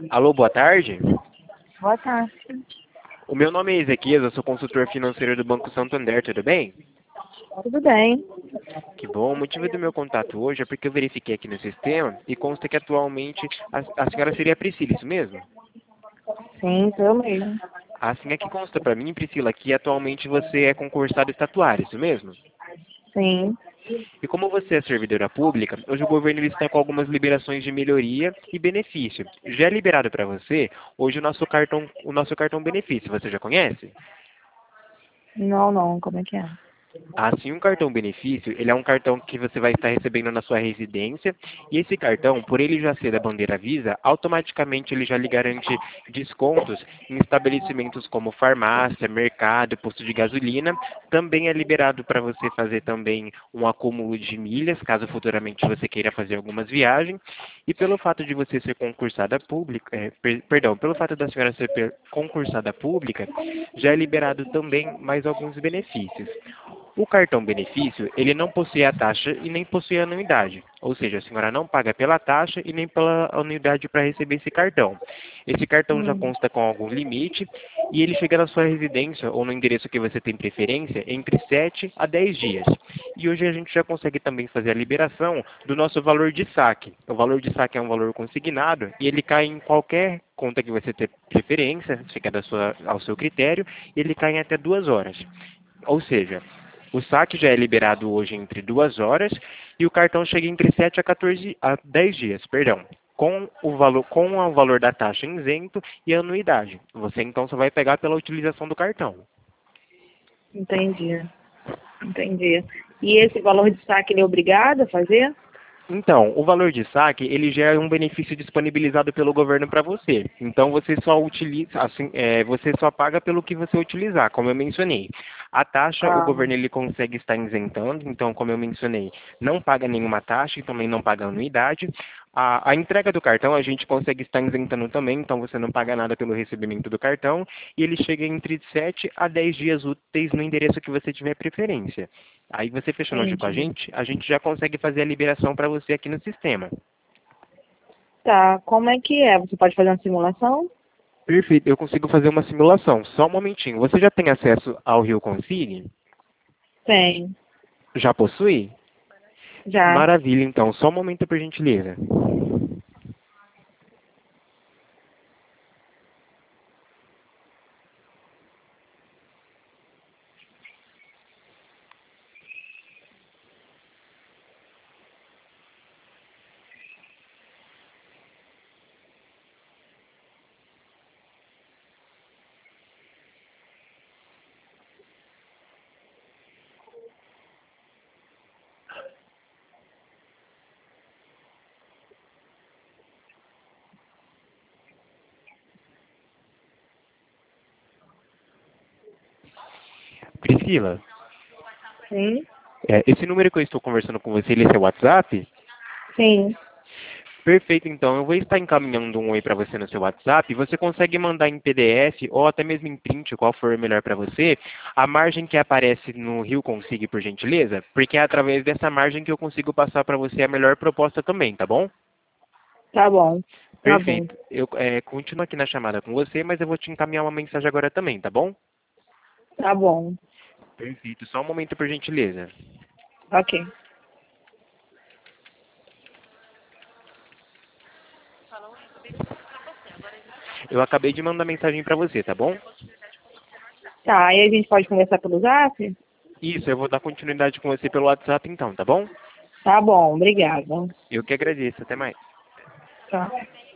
Alô, boa tarde. Boa tarde. O meu nome é Ezequias, eu sou consultor financeiro do Banco Santander, tudo bem? Tudo bem? Que bom. O motivo do meu contato hoje é porque eu verifiquei aqui no sistema e consta que atualmente a senhora seria a Priscila, isso mesmo? Sim, sou eu mesmo. Assim é que consta para mim, Priscila, que atualmente você é concursada estatuária, isso mesmo? Sim. E como você é servidora pública, hoje o governo ele está com algumas liberações de melhoria e benefício. Já é liberado para você hoje o nosso cartão benefício, você já conhece? Não, não. Como é que é? Assim, um cartão benefício, ele é um cartão que você vai estar recebendo na sua residência, e esse cartão, por ele já ser da bandeira Visa, automaticamente ele já lhe garante descontos em estabelecimentos como farmácia, mercado, posto de gasolina. Também é liberado para você fazer também um acúmulo de milhas, caso futuramente você queira fazer algumas viagens. E pelo fato de você ser concursada pública, perdão, pelo fato da senhora ser concursada pública, já é liberado também mais alguns benefícios. O cartão benefício, ele não possui a taxa e nem possui a anuidade. Ou seja, a senhora não paga pela taxa e nem pela anuidade para receber esse cartão. Esse cartão já Hum. consta com algum limite e ele chega na sua residência ou no endereço que você tem preferência entre 7 a 10 dias. E hoje a gente já consegue também fazer a liberação do nosso valor de saque. O valor de saque é um valor consignado e ele cai em qualquer conta que você ter preferência, fica ao seu critério, e ele cai em até 2 horas. Ou seja, o saque já é liberado hoje entre 2 horas e o cartão chega entre 7 a 10 dias, perdão, com o valor da taxa isento e a anuidade. Você então só vai pegar pela utilização do cartão. Entendi. Entendi. E esse valor de saque ele é obrigado a fazer? Então, o valor de saque, ele já é um benefício disponibilizado pelo governo para você. Então, você só utiliza, assim, você só paga pelo que você utilizar, como eu mencionei. A taxa, o Ah, governo ele consegue estar isentando, então, como eu mencionei, não paga nenhuma taxa e também não paga anuidade. A entrega do cartão a gente consegue estar isentando também, então você não paga nada pelo recebimento do cartão e ele chega entre 7 a 10 dias úteis no endereço que você tiver preferência. Aí você fechando hoje com entendi. a gente já consegue fazer a liberação para você aqui no sistema. Tá. Como é que é? Você pode fazer uma simulação? Perfeito, eu consigo fazer uma simulação. Só um momentinho. Você já tem acesso ao Rio Consigne? Tem. Já possui? Já. Maravilha, então. Só um momento, por gentileza. Priscila, Sim? esse número que eu estou conversando com você, ele é seu WhatsApp? Sim. Perfeito, então. Eu vou estar encaminhando um oi para você no seu WhatsApp. Você consegue mandar em PDF ou até mesmo em print, qual for melhor para você, a margem que aparece no Rio Consigne, por gentileza? Porque é através dessa margem que eu consigo passar para você a melhor proposta também, tá bom? Tá bom. Tá bom. Perfeito. Eu continuo aqui na chamada com você, mas eu vou te encaminhar uma mensagem agora também, tá bom? Tá bom. Perfeito. Só um momento, por gentileza. Ok. Eu acabei de mandar mensagem para você, tá bom? Tá. Aí a gente pode conversar pelo Zap? Isso, eu vou dar continuidade com você pelo WhatsApp então, tá bom? Tá bom. Obrigada. Eu que agradeço. Até mais. Tá.